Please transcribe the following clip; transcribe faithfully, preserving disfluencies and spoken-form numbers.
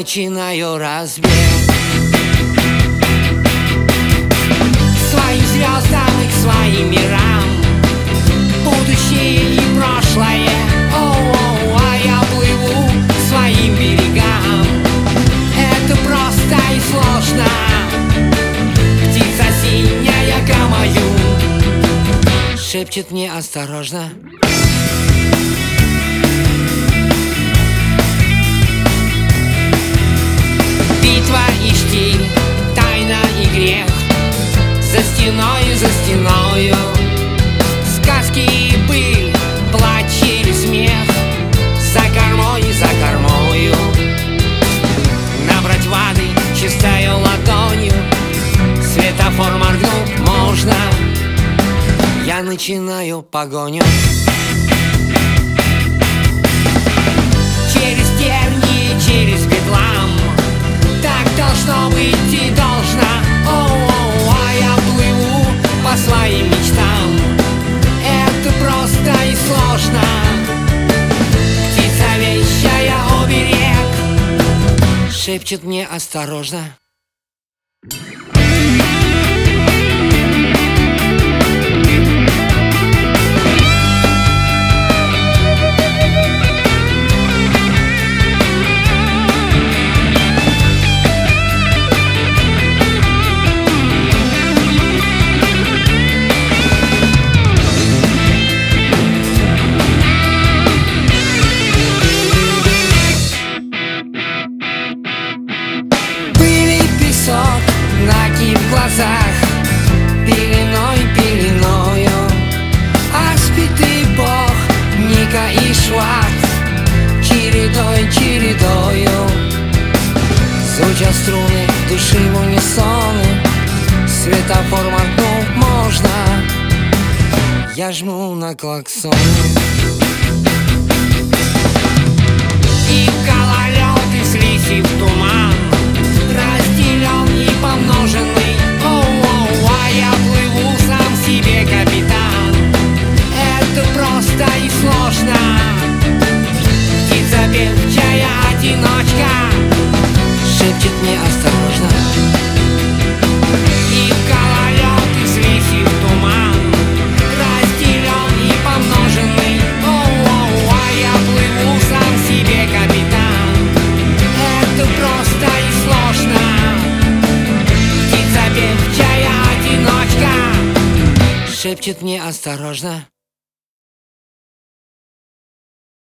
начинаю разбег к своим звездам и к своим мирам, будущее и прошлое. О-о-о, а я плыву к своим берегам. Это просто и сложно. Птица синяя гамаю шепчет мне осторожно. Битва и штиль, тайна и грех, за стеною, за стеною сказки и пыль, плач или смех, за кормой, за кормою набрать воды чистою ладонью. Светофор моргнуть можно, я начинаю погоню. Через тернии, через бедлам, так должно быть и должно. О-о-о, а я плыву по своим мечтам. Это просто и сложно. Птица вещая оберег шепчет мне осторожно. Накид в глазах, пеленой, пеленою, а спит и Бог, Ника и Шварц, чередой, чередою. Звучат струны души в унисоны, светофор моргнуть можно, я жму на клаксон. И гололед, и слизь, и в туман, разделен и помноженный. Оу-оу, а я плыву сам себе капитан. Это просто и сложно. Птица певчая одиночка шепчет мне осторожно. И в гололед, и слизь, и в туман, разделен и помноженный. Оу-оу, а я плыву сам себе капитан. Это просто и сложно. Птица певчая одиночка шепчет мне осторожно.